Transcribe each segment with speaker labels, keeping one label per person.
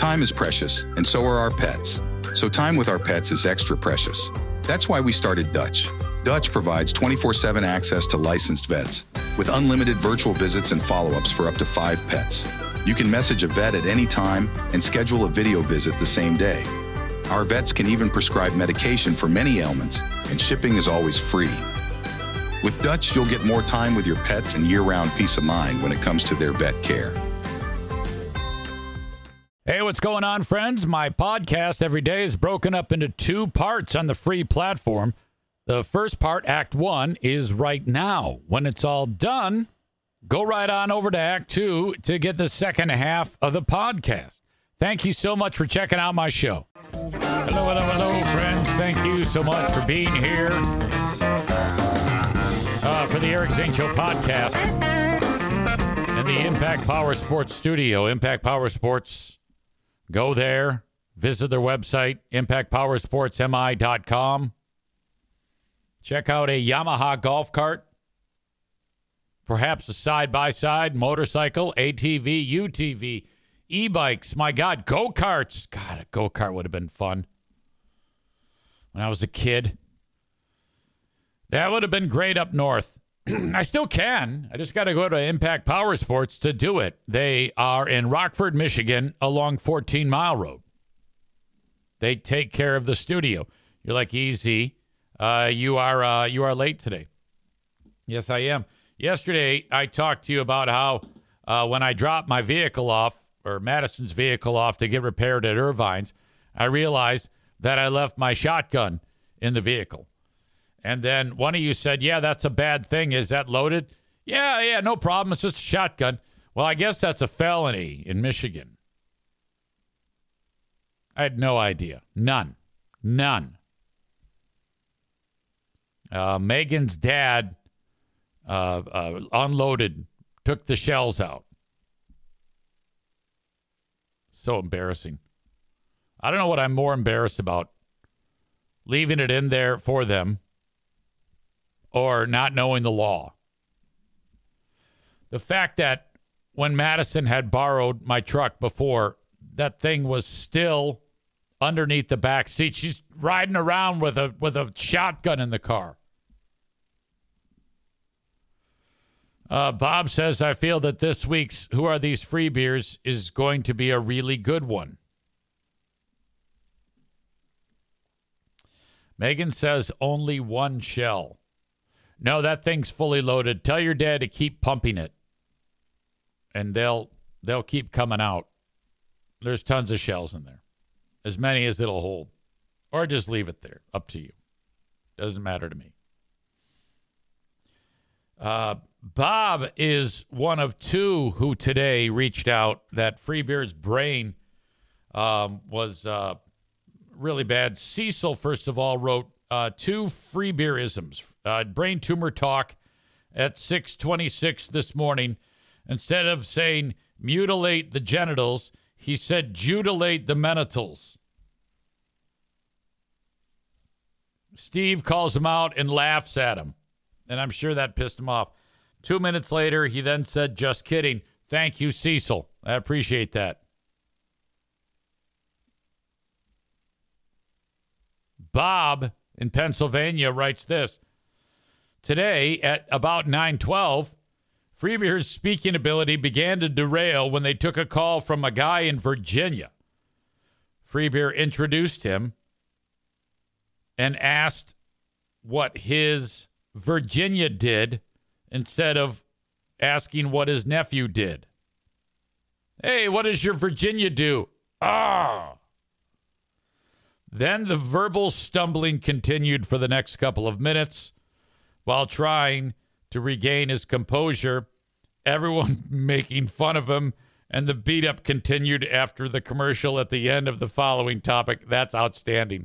Speaker 1: Time is precious, and so are our pets. So time with our pets is extra precious. That's why we started Dutch. Dutch provides 24/7 access to licensed vets with unlimited virtual visits and follow-ups for up to 5 pets. You can message a vet at any time and schedule a video visit the same day. Our vets can even prescribe medication for many ailments, and shipping is always free. With Dutch, you'll get more time with your pets and year-round peace of mind when it comes to their vet care.
Speaker 2: Hey, what's going on, friends? My podcast every day is broken up into 2 parts on the free platform. The first part, Act 1, is right now. When it's all done, go right on over to Act 2 to get the second half of the podcast. Thank you so much for checking out my show. Hello, friends. Thank you so much for being here for the Eric Zane Show podcast in the Impact Power Sports studio. Impact Power Sports. Go there. Visit their website, impactpowersportsmi.com. Check out a Yamaha golf cart. Perhaps a side-by-side, motorcycle, ATV, UTV, e-bikes. My God, go-karts. God, a go-kart would have been fun when I was a kid. That would have been great up north. I still can. I just got to go to Impact Power Sports to do it. They are in Rockford, Michigan, along 14 Mile Road. They take care of the studio. You're like, easy. You are late today. Yes, I am. Yesterday, I talked to you about how when I dropped my vehicle off, or Madison's vehicle off to get repaired at Irvine's, I realized that I left my shotgun in the vehicle. And then one of you said, yeah, that's a bad thing. Is that loaded? Yeah, no problem. It's just a shotgun. Well, I guess that's a felony in Michigan. I had no idea. None. Megan's dad unloaded, took the shells out. So embarrassing. I don't know what I'm more embarrassed about. Leaving it in there for them or not knowing the law. The fact that when Madison had borrowed my truck before, that thing was still underneath the back seat. She's riding around with a shotgun in the car. Bob says, I feel that this week's Who Are These Free Beers is going to be a really good one. Megan says only 1 shell. No, that thing's fully loaded. Tell your dad to keep pumping it. And they'll keep coming out. There's tons of shells in there. As many as it'll hold. Or just leave it there. Up to you. Doesn't matter to me. Bob is one of 2 who today reached out that Free Beer's brain was really bad. Cecil, first of all, wrote 2 Free Beerisms. Brain tumor talk at 6:26 this morning. Instead of saying mutilate the genitals, he said jutilate the menitals. Steve calls him out and laughs at him. And I'm sure that pissed him off. 2 minutes later, he then said, just kidding. Thank you, Cecil. I appreciate that. Bob in Pennsylvania writes this. Today, at about 9:12, Free Beer's speaking ability began to derail when they took a call from a guy in Virginia. Free Beer introduced him and asked what his Virginia did instead of asking what his nephew did. Hey, what does your Virginia do? Then the verbal stumbling continued for the next couple of minutes while trying to regain his composure, everyone making fun of him, and the beat-up continued after the commercial at the end of the following topic. That's outstanding.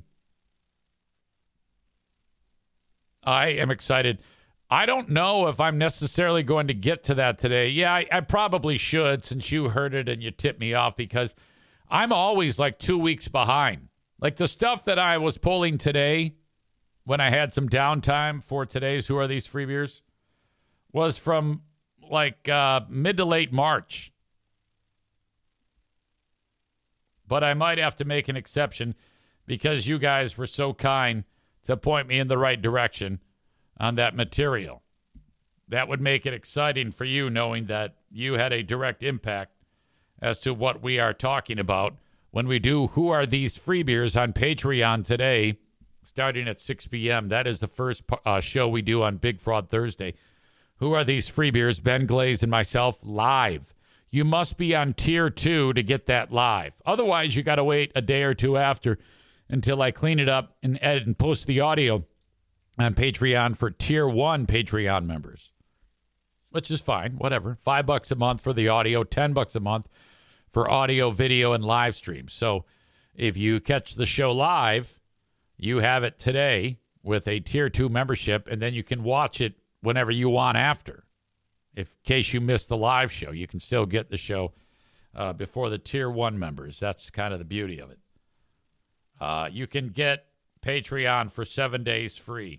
Speaker 2: I am excited. I don't know if I'm necessarily going to get to that today. Yeah, I probably should, since you heard it and you tipped me off, because I'm always like 2 weeks behind. Like the stuff that I was pulling today when I had some downtime for today's Who Are These Free Beers was from like mid to late March. But I might have to make an exception because you guys were so kind to point me in the right direction on that material. That would make it exciting for you knowing that you had a direct impact as to what we are talking about when we do Who Are These Free Beers on Patreon today, starting at 6 p.m. That is the first show we do on Big Fraud Thursday. Who Are These Free Beers? Ben Glaze and myself live. You must be on Tier 2 to get that live. Otherwise, you got to wait a day or two after until I clean it up and edit and post the audio on Patreon for Tier 1 Patreon members, which is fine, whatever. $5 a month for the audio, $10 a month for audio, video, and live streams. So if you catch the show live, you have it today with a Tier 2 membership, and then you can watch it whenever you want after. In case you missed the live show, you can still get the show before the Tier 1 members. That's kind of the beauty of it. You can get Patreon for 7 days free.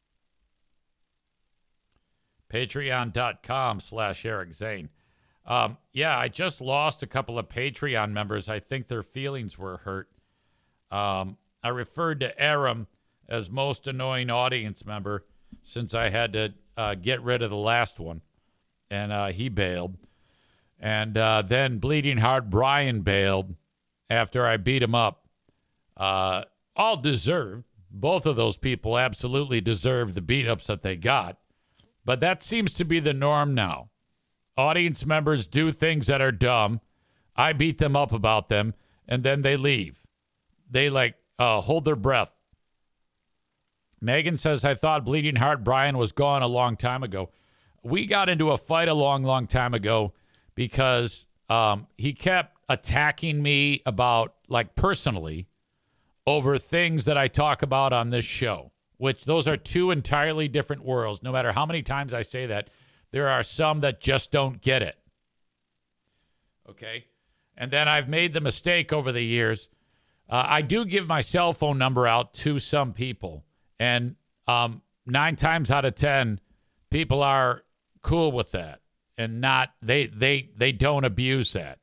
Speaker 2: Patreon.com/Eric Zane. Yeah, I just lost a couple of Patreon members. I think their feelings were hurt. I referred to Aram as most annoying audience member since I had to get rid of the last one. And he bailed. And then Bleeding Heart Brian bailed after I beat him up. All deserved. Both of those people absolutely deserved the beat-ups that they got. But that seems to be the norm now. Audience members do things that are dumb. I beat them up about them, and then they leave. They, hold their breath. Megan says, I thought Bleeding Heart Brian was gone a long time ago. We got into a fight a long, long time ago because he kept attacking me about, personally, over things that I talk about on this show, which those are two entirely different worlds. No matter how many times I say that, there are some that just don't get it. Okay? And then I've made the mistake over the years. I do give my cell phone number out to some people. And 9 times out of 10, people are cool with that. And they don't abuse that.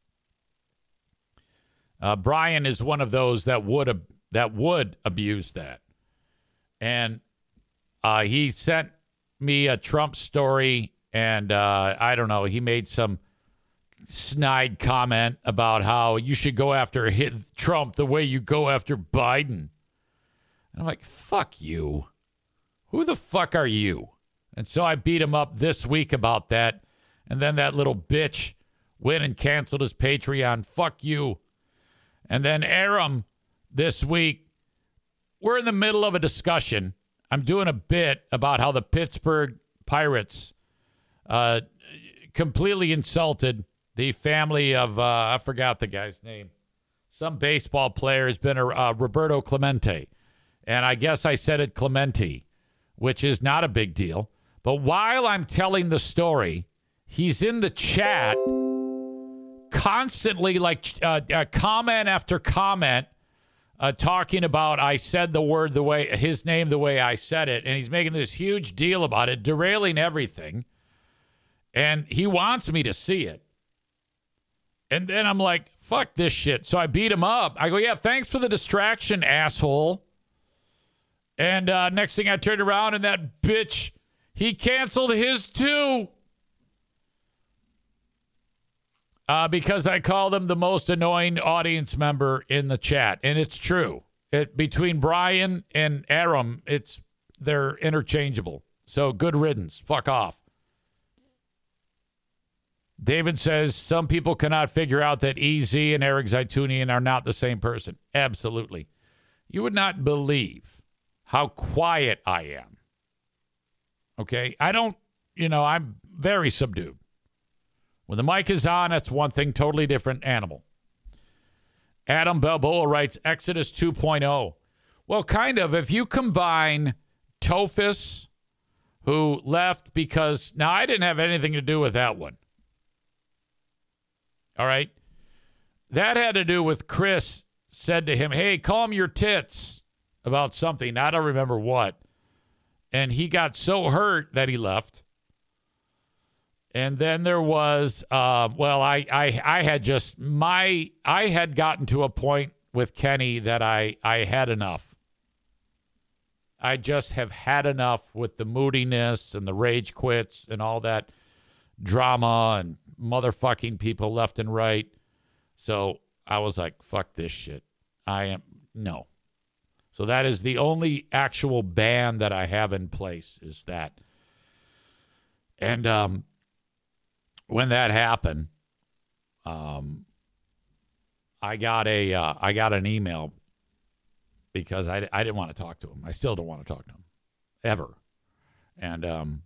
Speaker 2: Brian is one of those that would abuse that. And he sent me a Trump story, and I don't know, he made some snide comment about how you should go after Trump the way you go after Biden. And I'm like, fuck you. Who the fuck are you? And so I beat him up this week about that. And then that little bitch went and canceled his Patreon. Fuck you. And then Aram this week, we're in the middle of a discussion. I'm doing a bit about how the Pittsburgh Pirates completely insulted the family of, I forgot the guy's name. Some baseball player has been Roberto Clemente. And I guess I said it Clemente, which is not a big deal. But while I'm telling the story, he's in the chat constantly, comment after comment, talking about I said the word his name the way I said it, and he's making this huge deal about it, derailing everything, and he wants me to see it. And then I'm like, fuck this shit. So I beat him up. I go, yeah, thanks for the distraction, asshole. And next thing I turned around, and that bitch, he canceled his too. Because I called him the most annoying audience member in the chat. And it's true. Between Brian and Aram, they're interchangeable. So good riddance. Fuck off. David says, some people cannot figure out that EZ and Eric Zaitunian are not the same person. Absolutely. You would not believe how quiet I am. Okay? I'm very subdued. When the mic is on, that's one thing, totally different animal. Adam Balboa writes, Exodus 2.0. Well, kind of. If you combine Tophus, who left because... Now, I didn't have anything to do with that one. All right? That had to do with Chris said to him, hey, calm your tits about something. I don't remember what. And he got so hurt that he left. And then there was, I had gotten to a point with Kenny that I had enough. I just have had enough with the moodiness and the rage quits and all that drama and motherfucking people left and right. So I was like, fuck this shit. No. So that is the only actual ban that I have in place is that. And when that happened, I got an email because I didn't want to talk to him. I still don't want to talk to him ever. And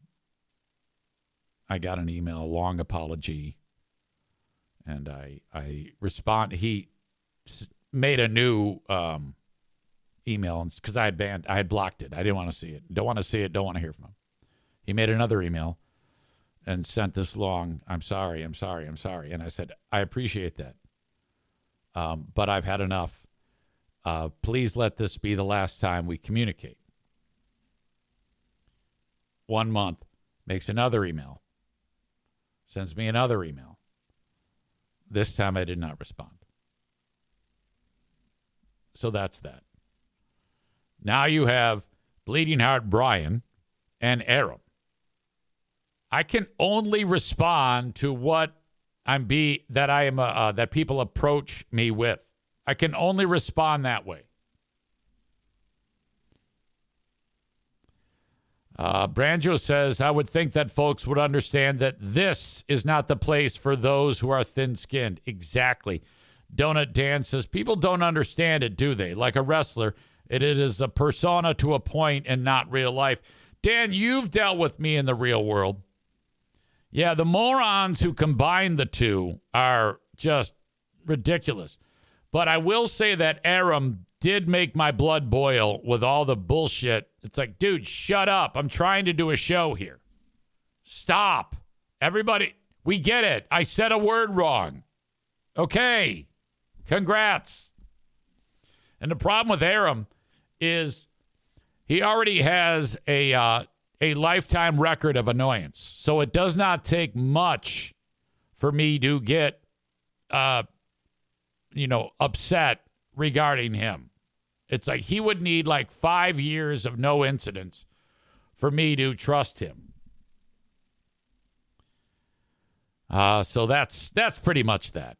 Speaker 2: I got an email, a long apology, and I respond. He made a new email because I had blocked it. I didn't want to see it. Don't want to see it. Don't want to hear from him. He made another email and sent this long, I'm sorry. And I said, I appreciate that. But I've had enough. Please let this be the last time we communicate. 1 month, makes another email. Sends me another email. This time I did not respond. So that's that. Now you have Bleeding Heart Brian and Aram. I can only respond to what that people approach me with. I can only respond that way. Branjo says, I would think that folks would understand that this is not the place for those who are thin-skinned. Exactly. Donut Dan says, people don't understand it, do they? Like a wrestler, it is a persona to a point and not real life. Dan, you've dealt with me in the real world. Yeah, the morons who combine the two are just ridiculous. But I will say that Aram did make my blood boil with all the bullshit. It's like, dude, shut up. I'm trying to do a show here. Stop. Everybody, we get it. I said a word wrong. Okay. Congrats. And the problem with Aram is he already has a lifetime record of annoyance. So it does not take much for me to get, upset regarding him. It's like he would need like 5 years of no incidents for me to trust him. So that's pretty much that.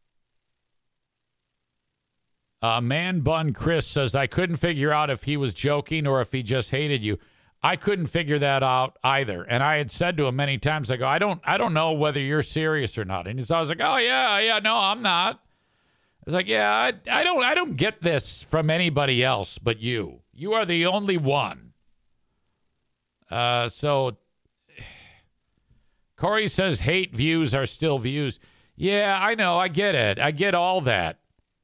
Speaker 2: Man Bun Chris says, I couldn't figure out if he was joking or if he just hated you. I couldn't figure that out either. And I had said to him many times, I go, I don't know whether you're serious or not. And he's always like, oh yeah, no, I'm not. I was like, yeah, I don't get this from anybody else but you. You are the only one. So Corey says hate views are still views. Yeah, I know. I get it. I get all that.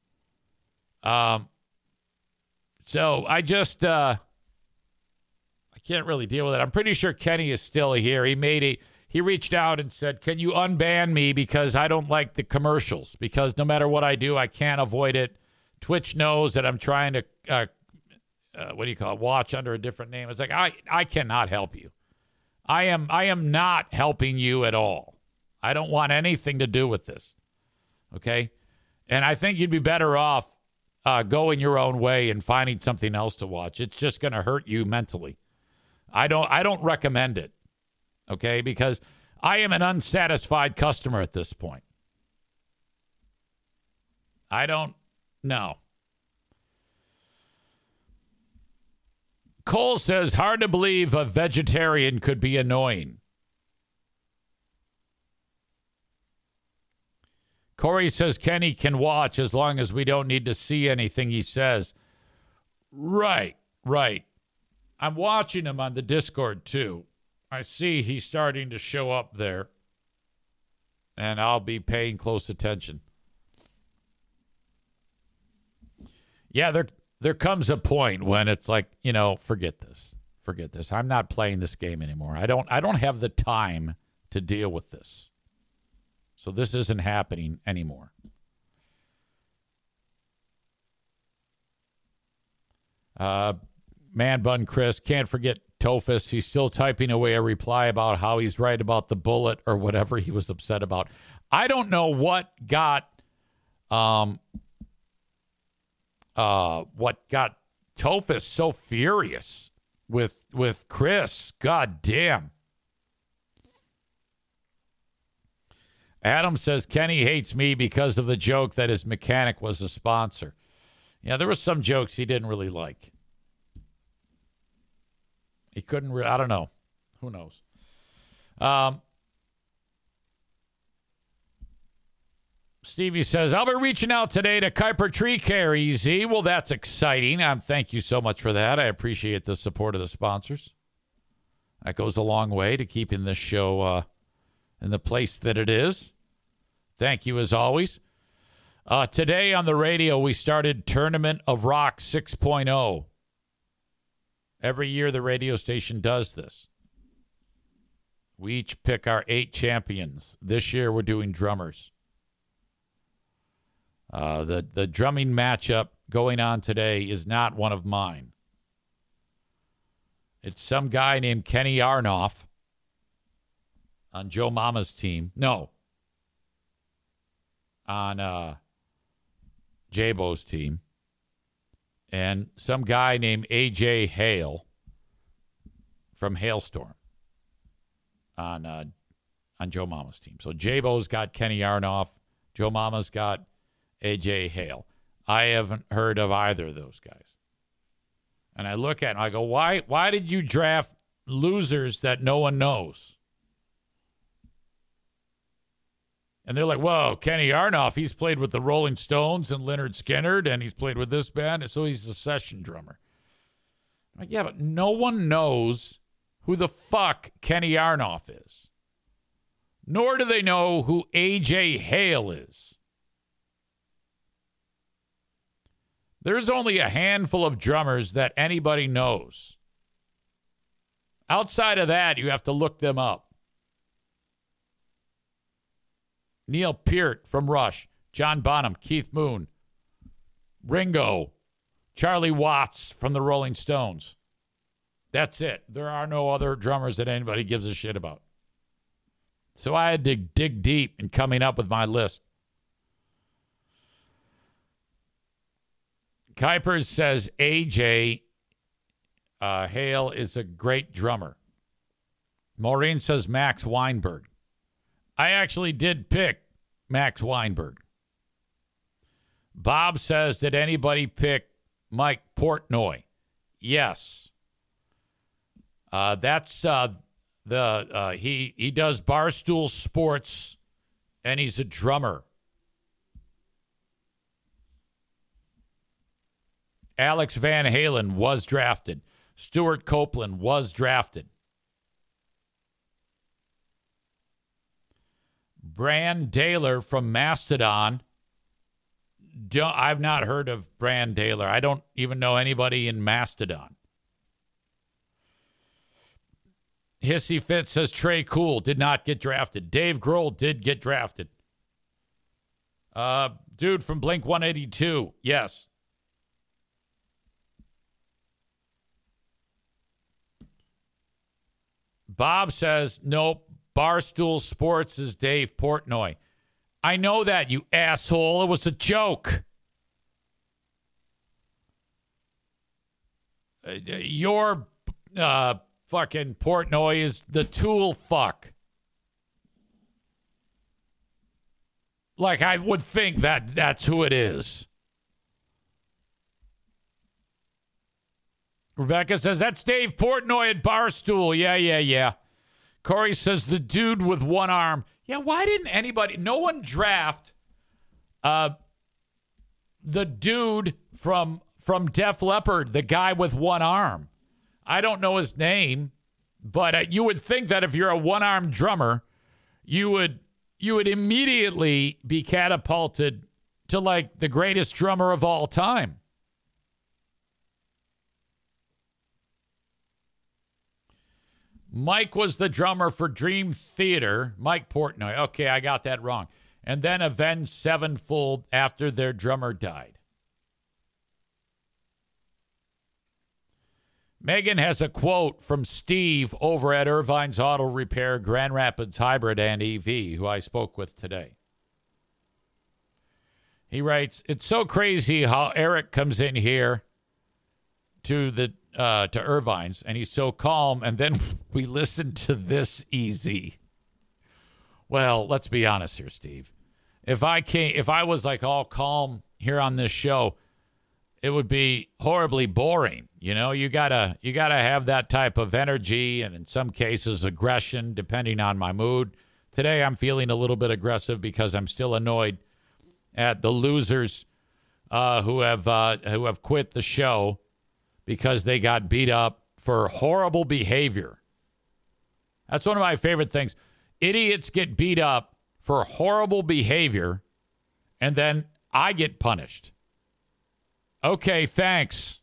Speaker 2: So I just, I can't really deal with it. I'm pretty sure Kenny is still here. He reached out and said, can you unban me because I don't like the commercials? Because no matter what I do, I can't avoid it. Twitch knows that I'm trying to, watch under a different name. It's like, I cannot help you. I am not helping you at all. I don't want anything to do with this. Okay? And I think you'd be better off going your own way and finding something else to watch. It's just going to hurt you mentally. I don't recommend it. Okay? Because I am an unsatisfied customer at this point. I don't know. Cole says, hard to believe a vegetarian could be annoying. Corey says Kenny can watch as long as we don't need to see anything he says. Right. I'm watching him on the Discord, too. I see he's starting to show up there. And I'll be paying close attention. Yeah, there comes a point when it's like, forget this. I'm not playing this game anymore. I don't have the time to deal with this. So this isn't happening anymore. Man Bun Chris, can't forget Tophus. He's still typing away a reply about how he's right about the bullet or whatever he was upset about. I don't know what got Tophus so furious with Chris. God damn. Adam says Kenny hates me because of the joke that his mechanic was a sponsor. Yeah, there were some jokes he didn't really like. He couldn't I don't know. Who knows? Stevie says, I'll be reaching out today to Kuiper Tree Care, EZ. Well, that's exciting. Thank you so much for that. I appreciate the support of the sponsors. That goes a long way to keeping this show in the place that it is. Thank you as always. Today on the radio, we started Tournament of Rock 6.0. Every year the radio station does this. We each pick our 8 champions. This year we're doing drummers. The drumming matchup going on today is not one of mine. It's some guy named Kenny Arnoff on Joe Mama's team. No. On J-Bo's team. And some guy named A.J. Hale from Hailstorm on Joe Mama's team. So J-Bo's got Kenny Arnoff. Joe Mama's got A.J. Hale. I haven't heard of either of those guys. And I look at him, I go, why did you draft losers that no one knows? And they're like, whoa, Kenny Arnoff, he's played with the Rolling Stones and Lynyrd Skynyrd, and he's played with this band, and so he's a session drummer. I'm like, yeah, but no one knows who the fuck Kenny Arnoff is. Nor do they know who A.J. Hale is. There's only a handful of drummers that anybody knows. Outside of that, you have to look them up. Neil Peart from Rush, John Bonham, Keith Moon, Ringo, Charlie Watts from the Rolling Stones. That's it. There are no other drummers that anybody gives a shit about. So I had to dig deep in coming up with my list. Kuiper says A.J. Hale is a great drummer. Maureen says Max Weinberg. I actually did pick Max Weinberg. Bob says, did anybody pick Mike Portnoy? Yes. That's he does Barstool Sports, and he's a drummer. Alex Van Halen was drafted. Stuart Copeland was drafted. Bran Daler from Mastodon. I've not heard of Bran Daler. I don't even know anybody in Mastodon. Hissy Fit says Trey Cool did not get drafted. Dave Grohl did get drafted. Dude from Blink 182, yes. Bob says, nope, Barstool Sports is Dave Portnoy. I know that, you asshole. It was a joke. Your fucking Portnoy is the Tool fuck. Like, I would think that that's who it is. Rebecca says, that's Dave Portnoy at Barstool. Yeah. Corey says, the dude with one arm. Yeah, why didn't anybody, no one draft the dude from Def Leppard, the guy with one arm? I don't know his name, but you would think that if you're a one-armed drummer, you would immediately be catapulted to, like, the greatest drummer of all time. Mike was the drummer for Dream Theater. Mike Portnoy. Okay, I got that wrong. And then Avenged Sevenfold after their drummer died. Megan has a quote from Steve over at Irvine's Auto Repair, Grand Rapids Hybrid and EV, who I spoke with today. He writes, "It's so crazy how Eric comes in here to Irvine's, and he's so calm, and then we listen to this easy." Well, let's be honest here, Steve. If I was like all calm here on this show, it would be horribly boring. You know, you gotta have that type of energy, and in some cases aggression, depending on my mood. Today I'm feeling a little bit aggressive because I'm still annoyed at the losers who have quit the show because they got beat up for horrible behavior. That's one of my favorite things. Idiots get beat up for horrible behavior, and then I get punished. Okay, thanks.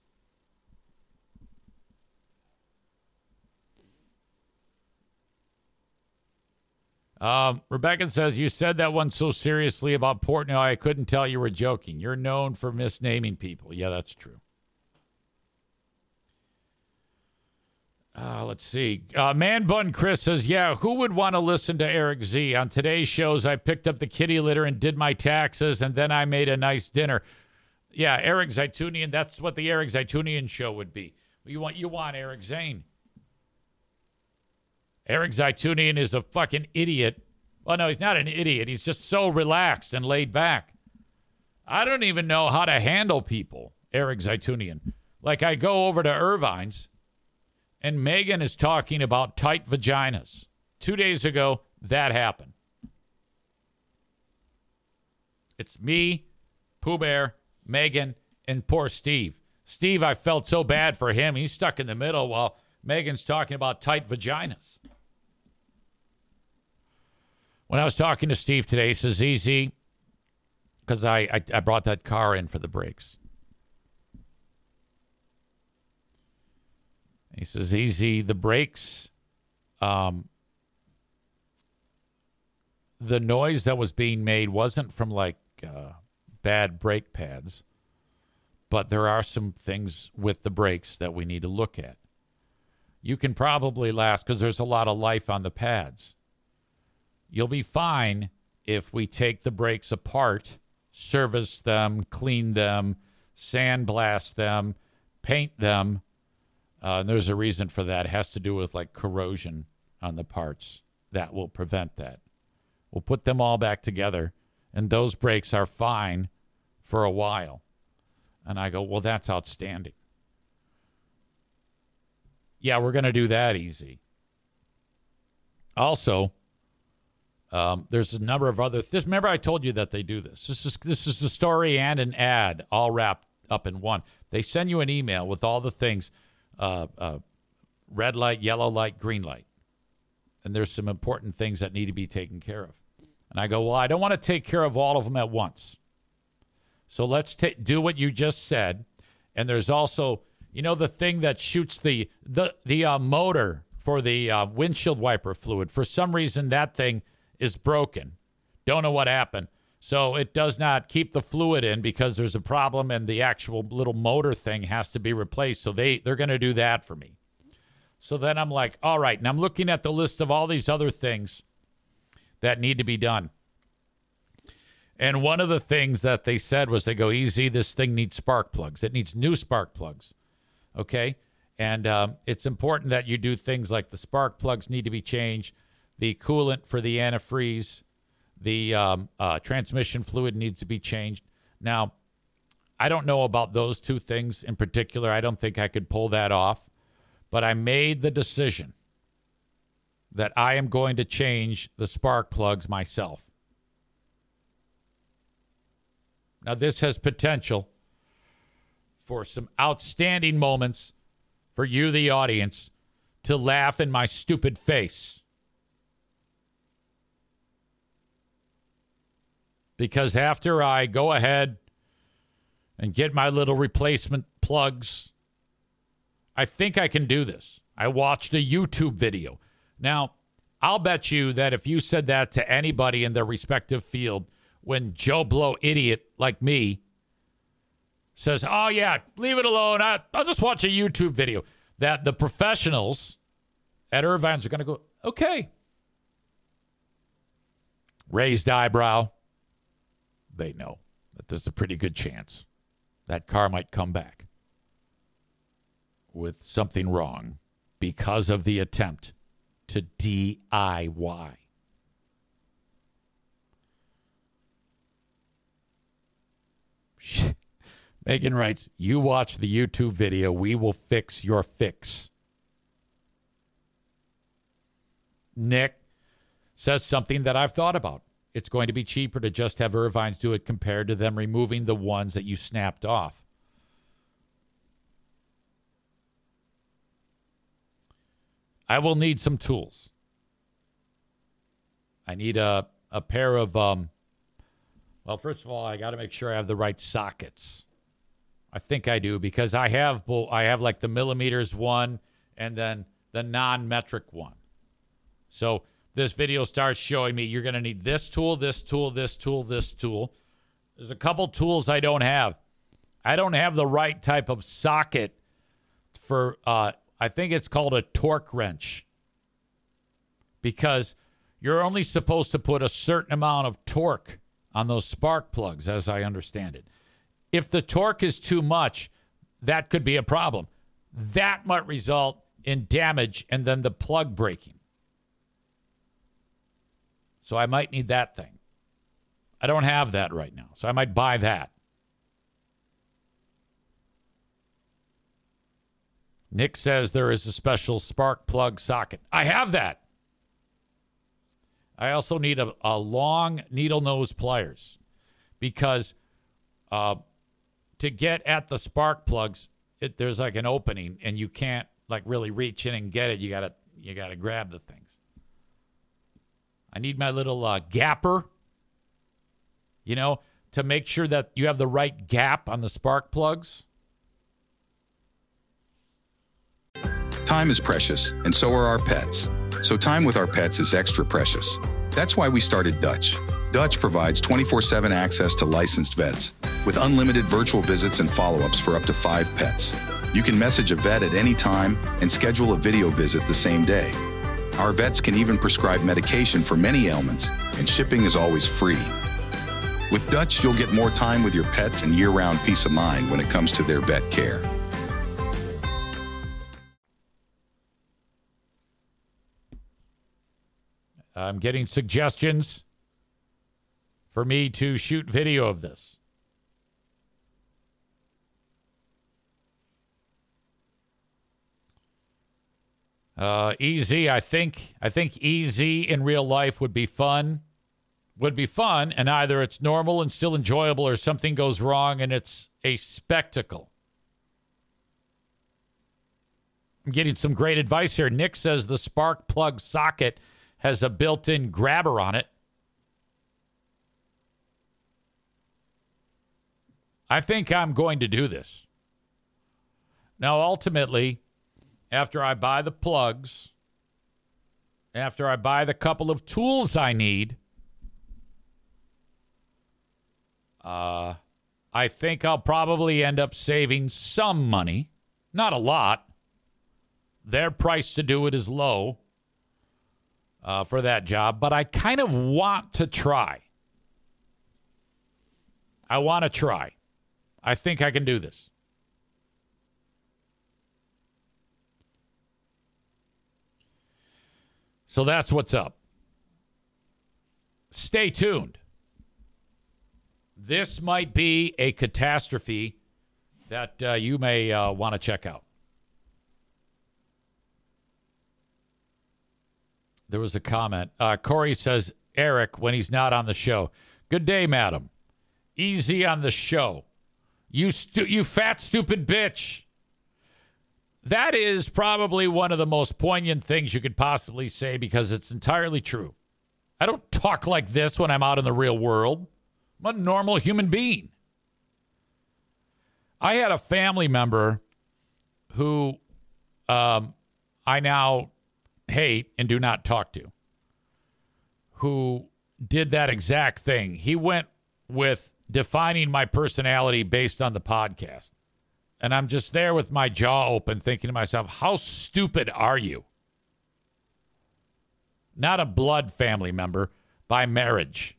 Speaker 2: Rebecca says, "You said that one so seriously about Portnoy, I couldn't tell you were joking. You're known for misnaming people." Yeah, that's true. Let's see. Man Bun Chris says, "Yeah, who would want to listen to Eric Z? On today's shows, I picked up the kitty litter and did my taxes, and then I made a nice dinner." Yeah, Eric Zaitunian, that's what the Eric Zaitunian show would be. You want Eric Zane. Eric Zaitunian is a fucking idiot. Well, no, he's not an idiot. He's just so relaxed and laid back. I don't even know how to handle people, Eric Zaitunian. Like, I go over to Irvine's, and Megan is talking about tight vaginas. 2 days ago, that happened. It's me, Pooh Bear, Megan, and poor Steve. Steve, I felt so bad for him. He's stuck in the middle while Megan's talking about tight vaginas. When I was talking to Steve today, he says, "Easy," because I brought that car in for the brakes. He says, "Easy, the brakes, the noise that was being made wasn't from like bad brake pads, but there are some things with the brakes that we need to look at. You can probably last, because there's a lot of life on the pads. You'll be fine if we take the brakes apart, service them, clean them, sandblast them, paint them. And there's a reason for that. It has to do with like corrosion on the parts. That will prevent that. We'll put them all back together, and those brakes are fine for a while." And I go, "Well, that's outstanding." Yeah, we're going to do that easy. Also, there's a number of other things. Remember I told you that they do this. This is the story and an ad all wrapped up in one. They send you an email with all the things, red light, yellow light, green light. And there's some important things that need to be taken care of. And I go, "Well, I don't want to take care of all of them at once. So let's do what you just said." And there's also, you know, the thing that shoots the motor for the windshield wiper fluid. For some reason, that thing is broken. Don't know what happened. So it does not keep the fluid in because there's a problem, and the actual little motor thing has to be replaced. So they're going to do that for me. So then I'm like, all right. And I'm looking at the list of all these other things that need to be done. And one of the things that they said was, they go, "Easy, this thing needs spark plugs. It needs new spark plugs." Okay? And it's important that you do things like the spark plugs need to be changed. The coolant for the antifreeze, the transmission fluid needs to be changed. Now, I don't know about those two things in particular. I don't think I could pull that off. But I made the decision that I am going to change the spark plugs myself. Now, this has potential for some outstanding moments for you, the audience, to laugh in my stupid face. Because after I go ahead and get my little replacement plugs, I think I can do this. I watched a YouTube video. Now, I'll bet you that if you said that to anybody in their respective field, when Joe Blow idiot like me says, "Oh, yeah, leave it alone. I'll just watch a YouTube video," that the professionals at Irvine's are going to go, okay. Raised eyebrow. They know that there's a pretty good chance that car might come back with something wrong because of the attempt to DIY. Megan writes, you watch the YouTube video, we will fix your fix. Nick says something that I've thought about. It's going to be cheaper to just have Irvine's do it compared to them removing the ones that you snapped off. I will need some tools. I need a pair of, well, first of all, I got to make sure I have the right sockets. I think I do because I have like the millimeters one and then the non-metric one. So this video starts showing me you're going to need this tool, this tool, this tool, this tool. There's a couple tools I don't have. I don't have the right type of socket for, I think it's called a torque wrench, because you're only supposed to put a certain amount of torque on those spark plugs, as I understand it. If the torque is too much, that could be a problem. That might result in damage and then the plug breaking. So I might need that thing. I don't have that right now, so I might buy that. Nick says there is a special spark plug socket. I have that. I also need a long needle nose pliers because to get at the spark plugs, there's like an opening and you can't like really reach in and get it. You gotta grab the things. I need my little gapper, to make sure that you have the right gap on the spark plugs.
Speaker 1: Time is precious, and so are our pets. So time with our pets is extra precious. That's why we started Dutch. Dutch provides 24/7 access to licensed vets with unlimited virtual visits and follow-ups for up to 5 pets. You can message a vet at any time and schedule a video visit the same day. Our vets can even prescribe medication for many ailments, and shipping is always free. With Dutch, you'll get more time with your pets and year-round peace of mind when it comes to their vet care.
Speaker 2: I'm getting suggestions for me to shoot video of this. Easy, I think easy in real life would be fun. And either it's normal and still enjoyable or something goes wrong and it's a spectacle. I'm getting some great advice here. Nick says the spark plug socket has a built-in grabber on it. I think I'm going to do this. Now, ultimately, after I buy the plugs, after I buy the couple of tools I need, I think I'll probably end up saving some money. Not a lot. Their price to do it is low for that job, but I kind of want to try. I want to try. I think I can do this. So that's what's up. Stay tuned. This might be a catastrophe that you may want to check out. There was a comment. Corey says, Eric, when he's not on the show. Good day, madam. Easy on the show. You fat, stupid bitch. That is probably one of the most poignant things you could possibly say because it's entirely true. I don't talk like this when I'm out in the real world. I'm a normal human being. I had a family member who I now hate and do not talk to, who did that exact thing. He went with defining my personality based on the podcast. And I'm just there with my jaw open thinking to myself, how stupid are you? Not a blood family member by marriage.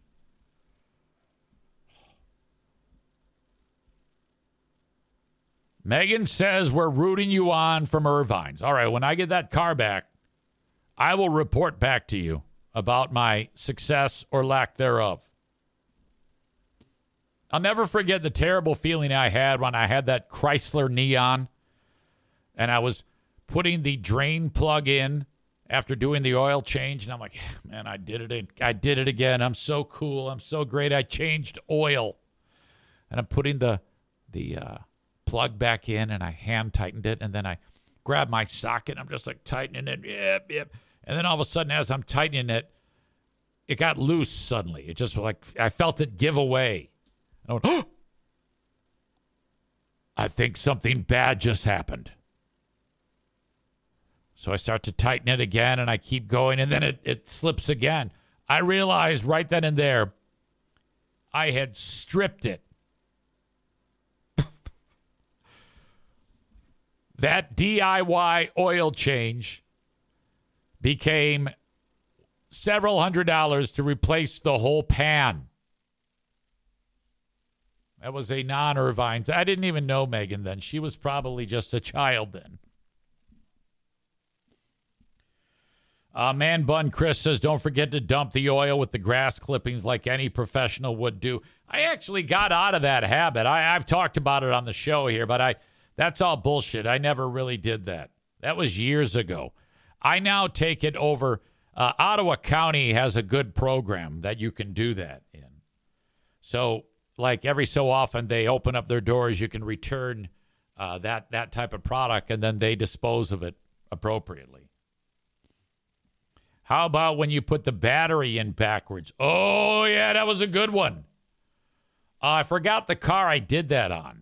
Speaker 2: Megan says we're rooting you on from Irvine's. All right, when I get that car back, I will report back to you about my success or lack thereof. I'll never forget the terrible feeling I had when I had that Chrysler Neon and I was putting the drain plug in after doing the oil change. And I'm like, man, I did it again. I'm so cool. I'm so great. I changed oil. And I'm putting the plug back in and I hand tightened it. And then I grabbed my socket. I'm just like tightening it. Yep. And then all of a sudden, as I'm tightening it, it got loose suddenly. It just like, I felt it give away. I went, oh! I think something bad just happened. So I start to tighten it again, and I keep going, and then it slips again. I realized right then and there, I had stripped it. That DIY oil change became several $100s to replace the whole pan. That was a non-Irvine's. I didn't even know Megan then. She was probably just a child then. Man Bun Chris says, don't forget to dump the oil with the grass clippings like any professional would do. I actually got out of that habit. I've talked about it on the show here, but that's all bullshit. I never really did that. That was years ago. I now take it over. Ottawa County has a good program that you can do that in. So, like every so often, they open up their doors. You can return that type of product, and then they dispose of it appropriately. How about when you put the battery in backwards? Oh, yeah, that was a good one. I forgot the car I did that on.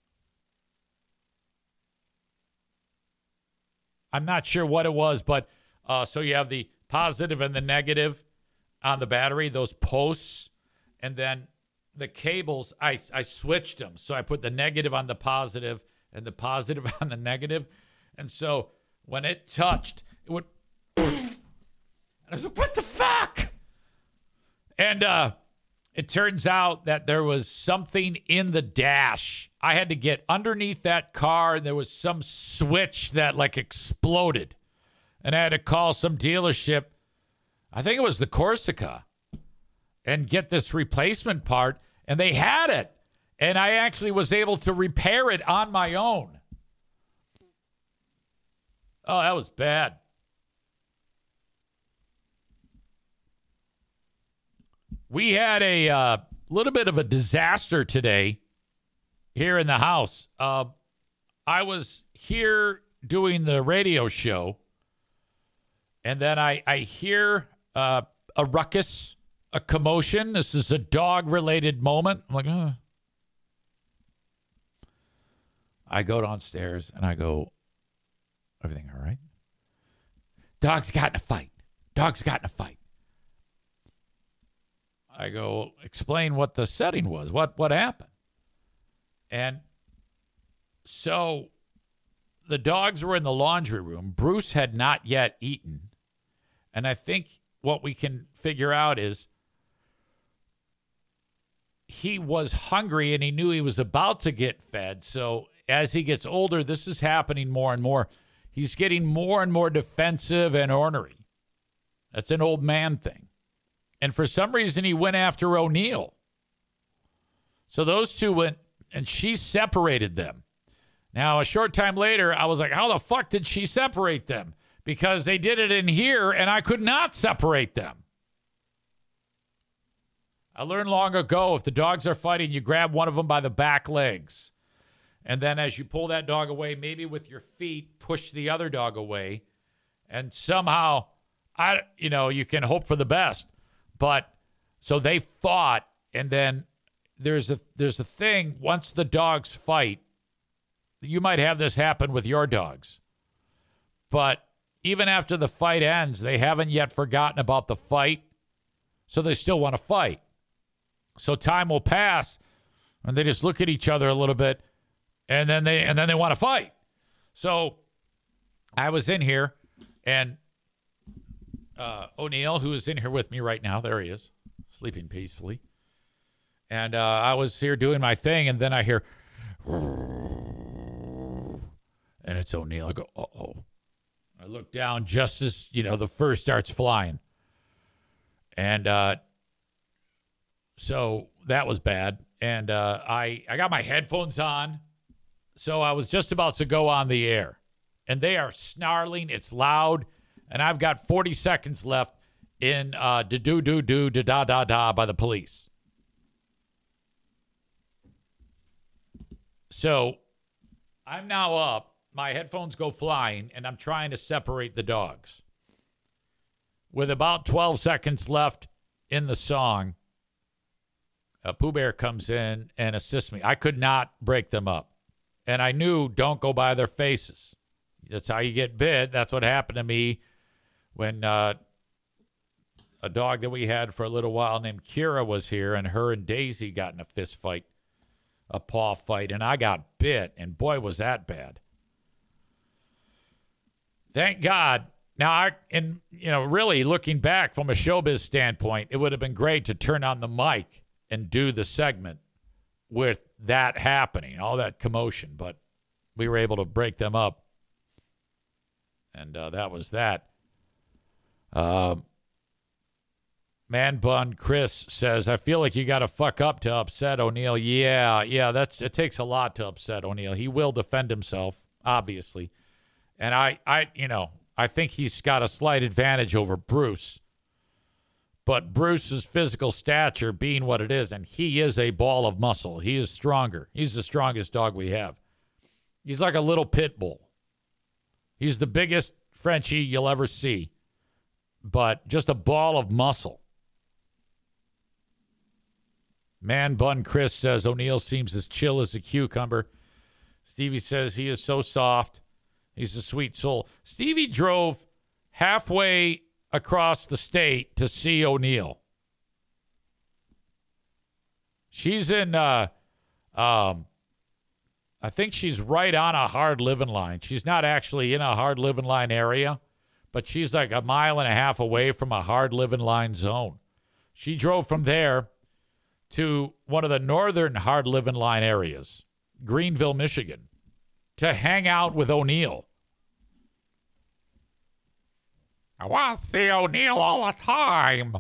Speaker 2: I'm not sure what it was, but so you have the positive and the negative on the battery, those posts, and then the cables, I switched them. So I put the negative on the positive and the positive on the negative. And so when it touched, it would... And I was like, what the fuck? And it turns out that there was something in the dash. I had to get underneath that car, and there was some switch that, like, exploded. And I had to call some dealership, I think it was the Corsica, and get this replacement part. And they had it. And I actually was able to repair it on my own. Oh, that was bad. We had a little bit of a disaster today here in the house. I was here doing the radio show, and then I hear a ruckus, a commotion. This is a dog-related moment. I'm like, oh. I go downstairs, and I go, everything all right? Dog's got in a fight. Dog's got in a fight. I go, explain what the setting was. What happened? And so the dogs were in the laundry room. Bruce had not yet eaten. And I think what we can figure out is he was hungry and he knew he was about to get fed. So as he gets older, this is happening more and more. He's getting more and more defensive and ornery. That's an old man thing. And for some reason, he went after O'Neill. So those two went, and she separated them. Now, a short time later, I was like, how the fuck did she separate them? Because they did it in here, and I could not separate them. I learned long ago, if the dogs are fighting, you grab one of them by the back legs. And then as you pull that dog away, maybe with your feet, push the other dog away. And somehow, you can hope for the best. But so they fought, and then there's a thing, once the dogs fight, you might have this happen with your dogs. But even after the fight ends, they haven't yet forgotten about the fight, so they still want to fight. So time will pass, and they just look at each other a little bit, and then they want to fight. So I was in here, and O'Neill, who is in here with me right now, there he is, sleeping peacefully. And I was here doing my thing, and then I hear, and it's O'Neill. I go, uh-oh. I look down just as, the fur starts flying. And so that was bad. And I got my headphones on, so I was just about to go on the air. And they are snarling. It's loud. And I've got 40 seconds left in da-da-da-da by the police. So I'm now up. My headphones go flying, and I'm trying to separate the dogs. With about 12 seconds left in the song, Pooh Bear comes in and assists me. I could not break them up. And I knew, don't go by their faces. That's how you get bit. That's what happened to me when a dog that we had for a little while named Kira was here, and her and Daisy got in a fist fight, a paw fight, and I got bit, and boy, was that bad. Thank God. Now, really looking back from a showbiz standpoint, it would have been great to turn on the mic and do the segment with that happening, all that commotion, but we were able to break them up. And that was that. Man Bun Chris says, I feel like you got to fuck up to upset O'Neill. Yeah, it takes a lot to upset O'Neill. He will defend himself, obviously. And I think he's got a slight advantage over Bruce. But Bruce's physical stature being what it is, and he is a ball of muscle. He is stronger. He's the strongest dog we have. He's like a little pit bull. He's the biggest Frenchie you'll ever see, but just a ball of muscle. Man Bun Chris says O'Neill seems as chill as a cucumber. Stevie says he is so soft. He's a sweet soul. Stevie drove halfway across the state to see O'Neill. She's in, I think she's right on a hard living line. She's not actually in a hard living line area, but she's like a mile and a half away from a hard living line zone. She drove from there to one of the northern hard living line areas, Greenville, Michigan, to hang out with O'Neill. I want to see O'Neill all the time.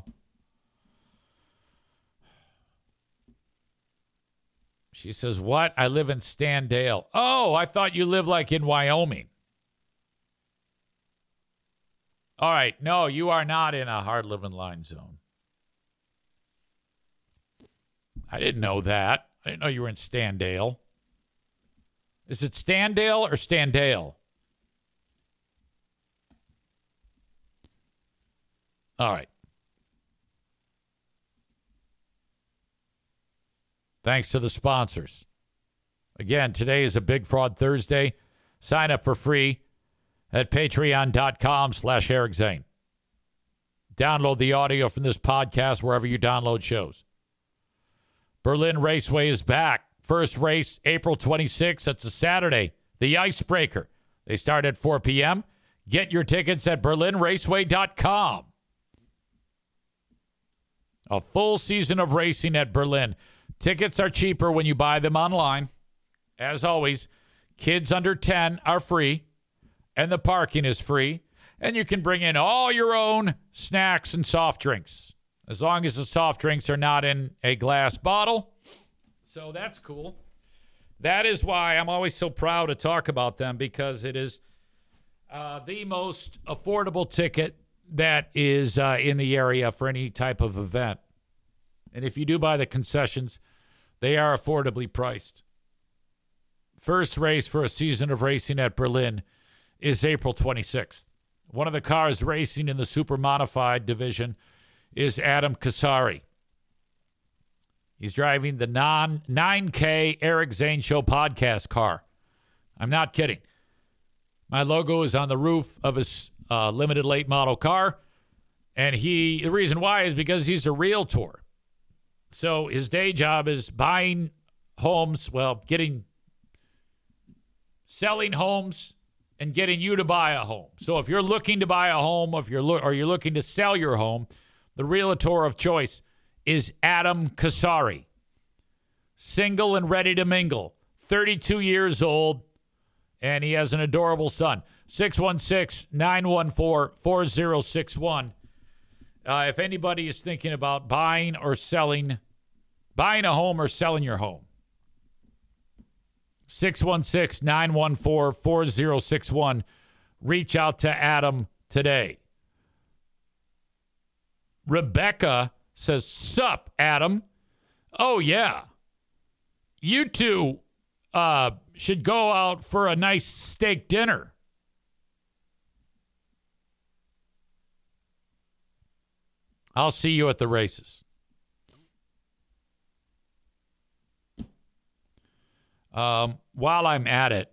Speaker 2: She says, what? I live in Standale. Oh, I thought you lived like in Wyoming. All right. No, you are not in a hard living line zone. I didn't know that. I didn't know you were in Standale. Is it Standale or Standale? All right. Thanks to the sponsors. Again, today is a Big Fraud Thursday. Sign up for free at patreon.com/Eric Zane. Download the audio from this podcast wherever you download shows. Berlin Raceway is back. First race, April 26th. That's a Saturday. The Icebreaker. They start at 4 p.m. Get your tickets at berlinraceway.com. A full season of racing at Berlin. Tickets are cheaper when you buy them online. As always, kids under 10 are free, and the parking is free, and you can bring in all your own snacks and soft drinks, as long as the soft drinks are not in a glass bottle. So that's cool. That is why I'm always so proud to talk about them, because it is the most affordable ticket that is in the area for any type of event. And if you do buy the concessions, they are affordably priced. First race for a season of racing at Berlin is April 26th. One of the cars racing in the super modified division is Adam Kasari. He's driving the 9K Eric Zane Show podcast car. I'm not kidding. My logo is on the roof of his limited late model car. And the reason why is because he's a realtor. So his day job is buying homes, getting selling homes and getting you to buy a home. So if you're looking to buy a home, or you're looking to sell your home, the realtor of choice is Adam Kasari. Single and ready to mingle. 32 years old, and he has an adorable son. 616-914-4061. If anybody is thinking about buying a home or selling your home. 616-914-4061. Reach out to Adam today. Rebecca says, "Sup, Adam? Oh, yeah. You two should go out for a nice steak dinner." I'll see you at the races. While I'm at it,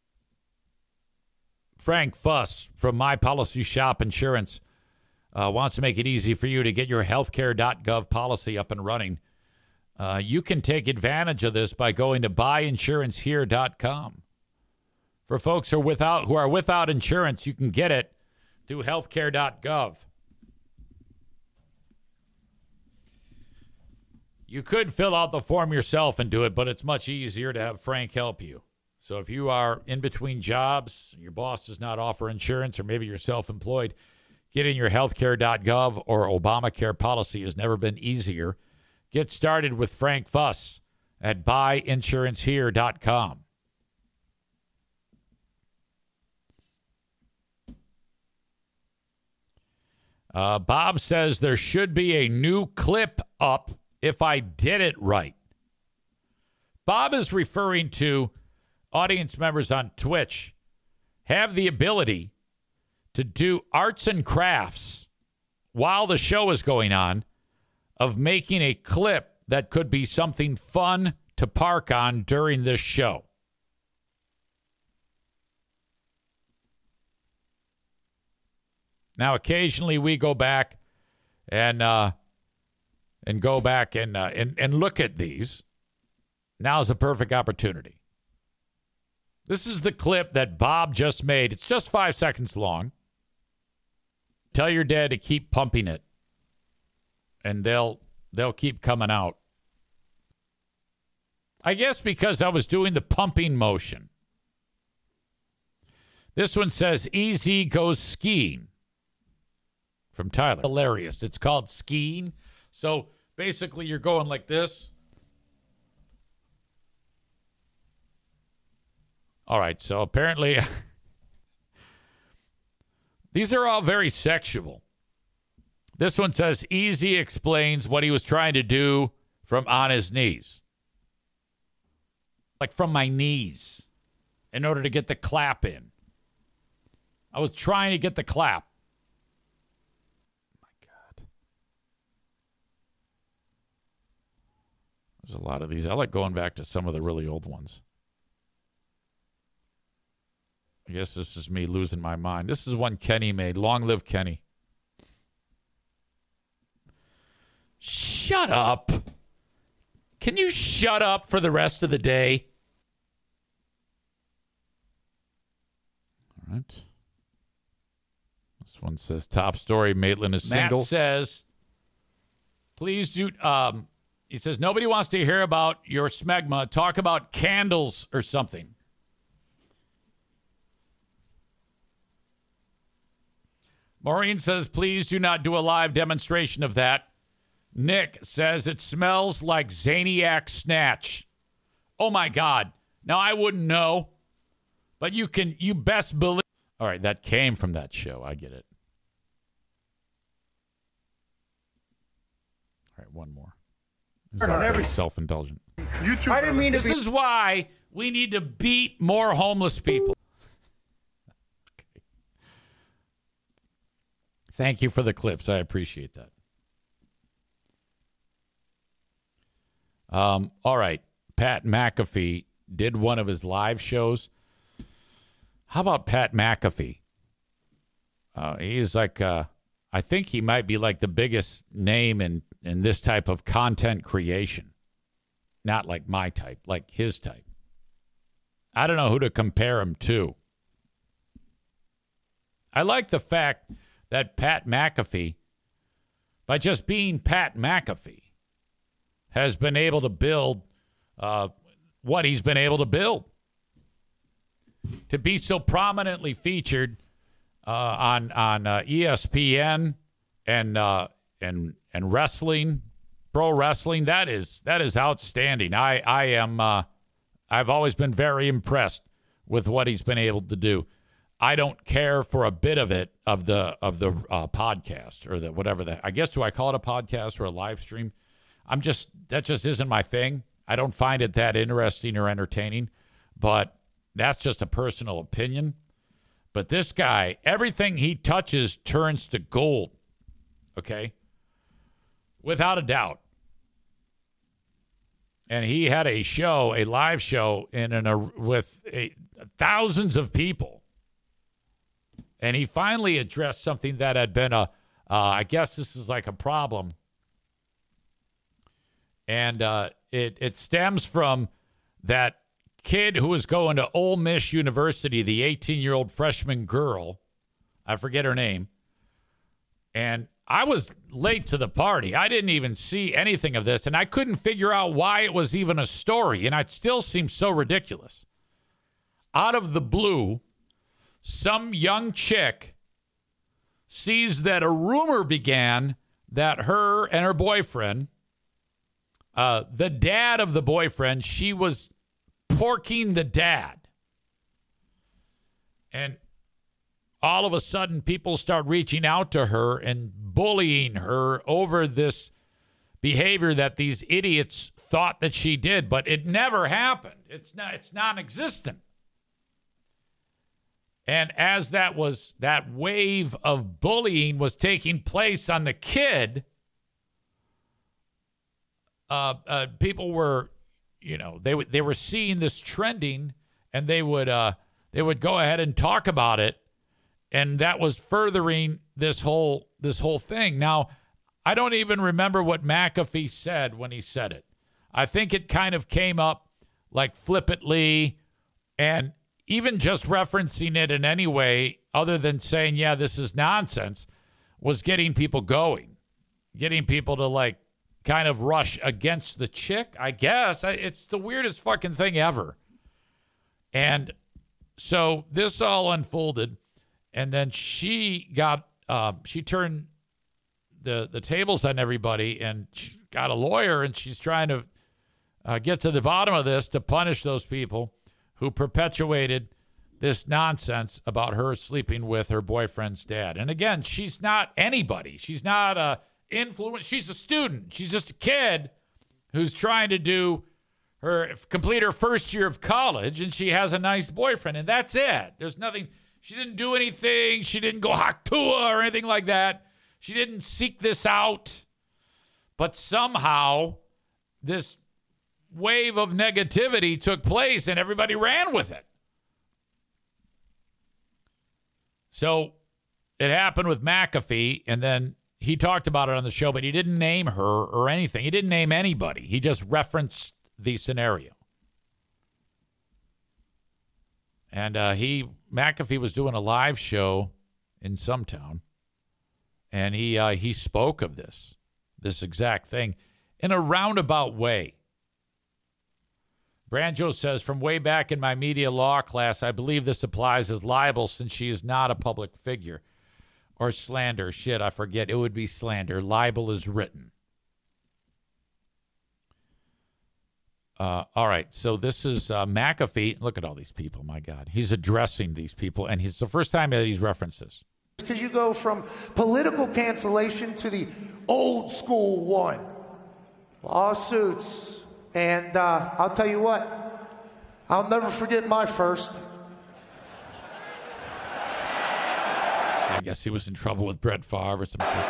Speaker 2: Frank Fuss from My Policy Shop Insurance wants to make it easy for you to get your healthcare.gov policy up and running. You can take advantage of this by going to buyinsurancehere.com. For folks who are without insurance, you can get it through healthcare.gov. You could fill out the form yourself and do it, but it's much easier to have Frank help you. So if you are in between jobs, your boss does not offer insurance, or maybe you're self-employed, getting your healthcare.gov or Obamacare policy has never been easier. Get started with Frank Fuss at buyinsurancehere.com. Bob says there should be a new clip up if I did it right. Bob is referring to audience members on Twitch have the ability to do arts and crafts while the show is going on of making a clip that could be something fun to park on during this show. Now, occasionally we go back and go back and look at these. Now's a perfect opportunity. This is the clip that Bob just made. It's just 5 seconds long. Tell your dad to keep pumping it, and they'll keep coming out. I guess because I was doing the pumping motion. This one says, "Easy goes skiing." From Tyler. Hilarious. It's called skiing. So basically you're going like this. All right. So apparently these are all very sexual. This one says, "Easy explains what he was trying to do from on his knees." Like from my knees in order to get the clap in. I was trying to get the clap. There's a lot of these. I like going back to some of the really old ones. I guess this is me losing my mind. This is one Kenny made. Long live Kenny. Shut up. Can you shut up for the rest of the day? All right. This one says, "Top story, Maitland is single." Matt says, "Please do..." He says, "Nobody wants to hear about your smegma. Talk about candles or something." Maureen says, "Please do not do a live demonstration of that." Nick says, "It smells like Zaniac Snatch." Oh, my God. Now, I wouldn't know, but you best believe. All right, that came from that show. I get it. All right, one more. Very self-indulgent. YouTube. I didn't mean to. This is why we need to beat more homeless people. Okay. Thank you for the clips. I appreciate that. All right. Pat McAfee did one of his live shows. How about Pat McAfee? He's like, I think he might be like the biggest name in this type of content creation. Not like my type, like his type. I don't know who to compare him to. I like the fact that Pat McAfee, by just being Pat McAfee, has been able to build what he's been able to build. To be so prominently featured on ESPN and wrestling, pro wrestling, that is outstanding. I've always been very impressed with what he's been able to do. I don't care for a bit of it of the podcast or the whatever that. I guess, do I call it a podcast or a live stream? That just isn't my thing. I don't find it that interesting or entertaining, but that's just a personal opinion. But this guy, everything he touches turns to gold. Okay? Without a doubt. And he had a show, a live show with thousands of people. And he finally addressed something that had been I guess this is like a problem. And it stems from that kid who was going to Ole Miss University, the 18-year-old freshman girl. I forget her name. And I was late to the party. I didn't even see anything of this, and I couldn't figure out why it was even a story, and it still seems so ridiculous. Out of the blue, some young chick sees that a rumor began that her and her boyfriend, the dad of the boyfriend, she was porking the dad. And all of a sudden, people start reaching out to her and bullying her over this behavior that these idiots thought that she did, but it never happened. It's non-existent. And as that wave of bullying was taking place on the kid, people were, they were seeing this trending, and they would go ahead and talk about it. And that was furthering this whole thing. Now, I don't even remember what McAfee said when he said it. I think it kind of came up like flippantly, and even just referencing it in any way other than saying, yeah, this is nonsense, was getting people going, getting people to like kind of rush against the chick, I guess. It's the weirdest fucking thing ever. And so this all unfolded. And then she turned the tables on everybody, and she got a lawyer, and she's trying to get to the bottom of this to punish those people who perpetuated this nonsense about her sleeping with her boyfriend's dad. And again, she's not anybody. She's not a influence. She's a student. She's just a kid who's trying to complete her first year of college, and she has a nice boyfriend, and that's it. There's nothing. She didn't do anything. She didn't go Haktua or anything like that. She didn't seek this out. But somehow this wave of negativity took place and everybody ran with it. So it happened with McAfee, and then he talked about it on the show, but he didn't name her or anything. He didn't name anybody. He just referenced the scenario. And McAfee was doing a live show in some town, and he spoke of this exact thing in a roundabout way. Branjo says, from way back in my media law class, I believe this applies as libel since she is not a public figure. Or slander. Shit, I forget. It would be slander. Libel is written. All right, so this is McAfee. Look at all these people, my God. He's addressing these people, and it's the first time that he's referenced this.
Speaker 3: Because you go from political cancellation to the old school one. Lawsuits. And I'll tell you what, I'll never forget my first.
Speaker 2: I guess he was in trouble with Brett Favre or some shit.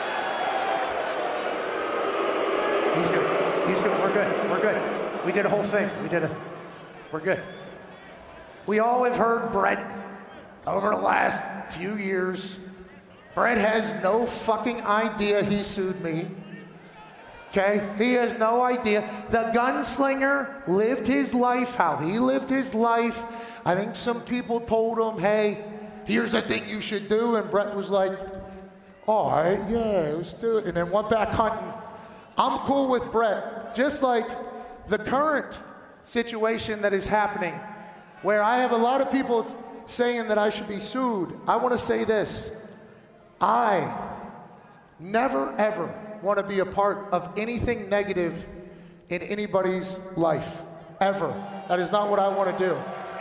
Speaker 3: He's good. We're good. We did a whole thing. We're good. We all have heard Brett over the last few years. Brett has no fucking idea he sued me. Okay? He has no idea. The gunslinger lived his life how he lived his life. I think some people told him, hey, here's the thing you should do. And Brett was like, all right, yeah, let's do it. And then went back hunting. I'm cool with Brett. Just like the current situation that is happening, where I have a lot of people saying that I should be sued. I want to say this. I never, ever want to be a part of anything negative in anybody's life, ever. That is not what I want to do.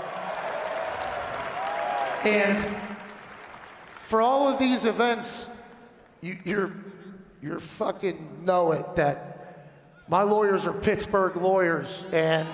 Speaker 3: And for all of these events, you're fucking know it that my lawyers are Pittsburgh lawyers, and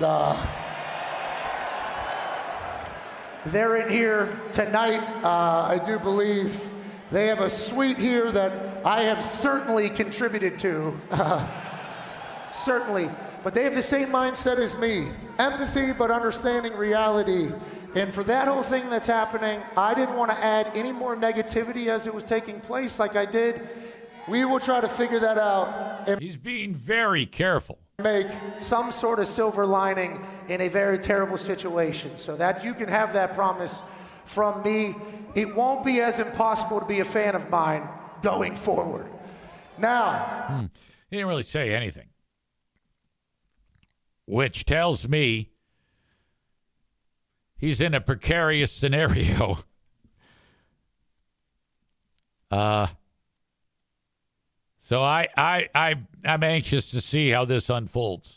Speaker 3: they're in here tonight. I do believe they have a suite here that I have certainly contributed to. Certainly. But they have the same mindset as me. Empathy, but understanding reality. And for that whole thing that's happening, I didn't want to add any more negativity as it was taking place like I did. We will try to figure that out. And
Speaker 2: he's being very careful.
Speaker 3: Make some sort of silver lining in a very terrible situation. So that you can have that promise from me. It won't be as impossible to be a fan of mine going forward. Now.
Speaker 2: He didn't really say anything. Which tells me he's in a precarious scenario. So I'm anxious to see how this unfolds.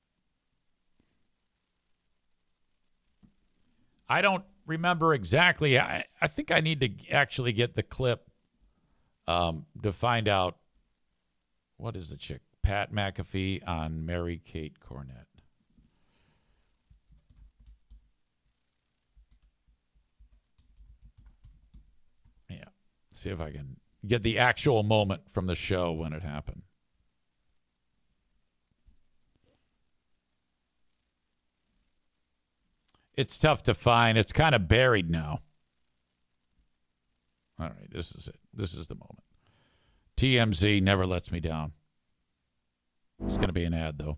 Speaker 2: I don't remember exactly. I think I need to actually get the clip to find out what is the chick? Pat McAfee on Mary Kate Cornett. Yeah. See if I can get the actual moment from the show when it happened. It's tough to find. It's kind of buried now. All right, this is it. This is the moment. TMZ never lets me down. It's going to be an ad, though.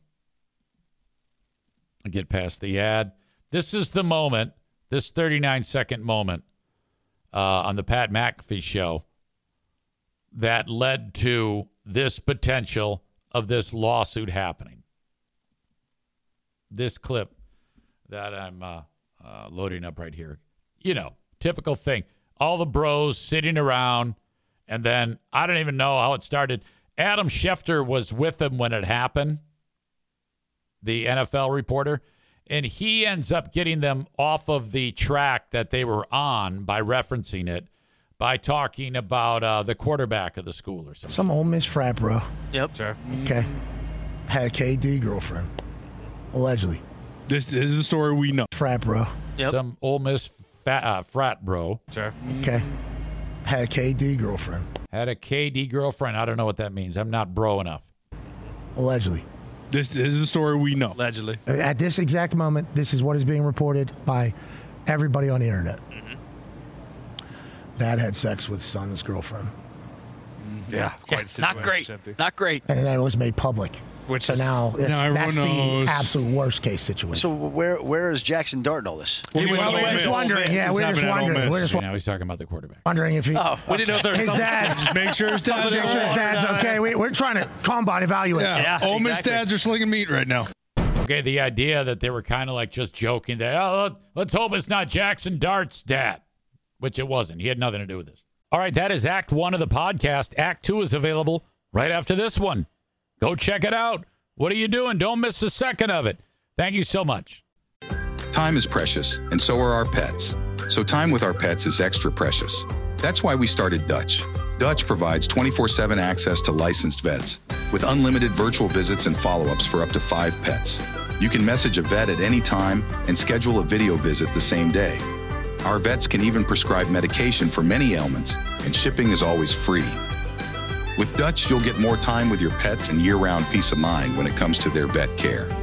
Speaker 2: I get past the ad. This is the moment, this 39-second moment on the Pat McAfee show that led to this potential of this lawsuit happening. This clip that I'm loading up right here. You know, typical thing. All the bros sitting around, and then I don't even know how it started. Adam Schefter was with him when it happened, the NFL reporter, and he ends up getting them off of the track that they were on by referencing it, by talking about the quarterback of the school or something.
Speaker 4: Some Ole Miss frat bro.
Speaker 5: Yep. Sure.
Speaker 4: Okay. Had a KD girlfriend. Allegedly.
Speaker 5: This is the story we know.
Speaker 4: Frat bro.
Speaker 5: Yep.
Speaker 2: Some Ole Miss frat bro.
Speaker 5: Sure.
Speaker 4: Okay. Had a KD girlfriend.
Speaker 2: Had a KD girlfriend. I don't know what that means. I'm not bro enough.
Speaker 4: Allegedly.
Speaker 5: This is the story we know. Allegedly.
Speaker 4: At this exact moment, this is what is being reported by everybody on the internet.
Speaker 5: Mm-hmm.
Speaker 4: Dad had sex with son's girlfriend.
Speaker 5: Yeah, quite
Speaker 6: not great. Not great.
Speaker 4: And then it was made public.
Speaker 5: Which
Speaker 4: so
Speaker 5: is,
Speaker 4: now that's
Speaker 5: knows.
Speaker 4: the absolute worst case situation.
Speaker 6: So where is Jackson Dart in all this?
Speaker 5: Well,
Speaker 4: we're just wondering. Yeah, we're just wondering.
Speaker 2: Now he's talking about the quarterback.
Speaker 4: Wondering if he.
Speaker 6: Oh, we didn't know if there was
Speaker 4: his dad.
Speaker 5: Just make sure his dad's
Speaker 4: okay. We're trying to combine evaluate.
Speaker 5: Yeah, Ole Miss dads are slinging meat right now.
Speaker 2: Okay, the idea that they were kind of like just joking that, let's hope it's not Jackson Dart's dad, which it wasn't. He had nothing to do with this. All right, that is Act 1 of the podcast. Act 2 is available right after this one. Go check it out. What are you doing? Don't miss a second of it. Thank you so much.
Speaker 1: Time is precious, and so are our pets. So time with our pets is extra precious. That's why we started Dutch. Dutch provides 24/7 access to licensed vets with unlimited virtual visits and follow-ups for up to 5 pets. You can message a vet at any time and schedule a video visit the same day. Our vets can even prescribe medication for many ailments, and shipping is always free. With Dutch, you'll get more time with your pets and year-round peace of mind when it comes to their vet care.